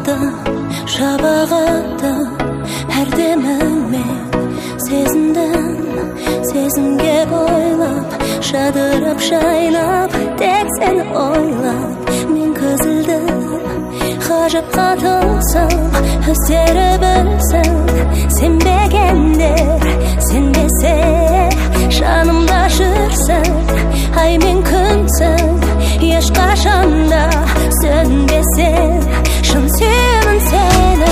Шабағатым әр деміңмен сезіндім, сезімге бойлап, жадырап жайнап, тек сені ойлап мен көзілдім. Ғажапқа тылсым өздері білсін, сенбегендер сенбесе, жанымда жүрсің, ай мен күнсің, ешқашанда сөнбесе, шын сүйемін сені.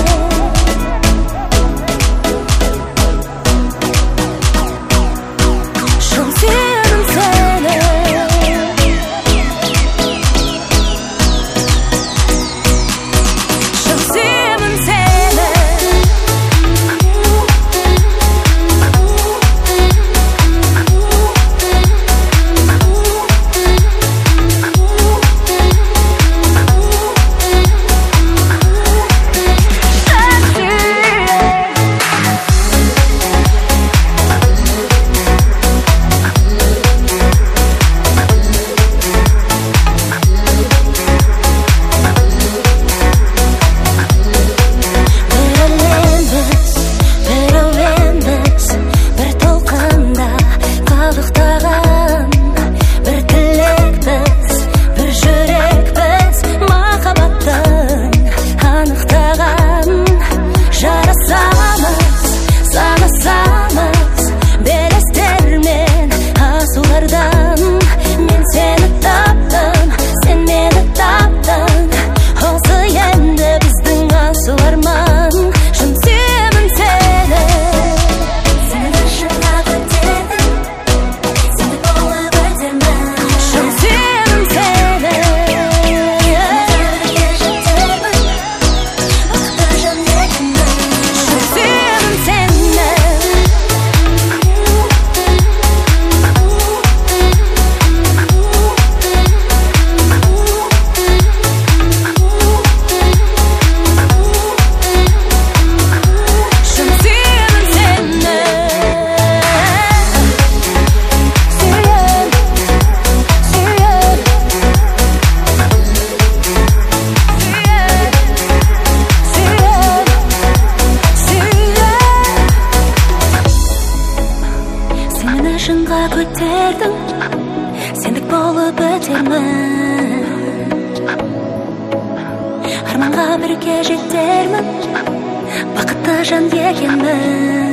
Шын сүйемін сені. Шын сүйемін сені. Шыңға көтердің, сендік болып өтермін. Арманға бірге жетермін, бақытты жан екенмін.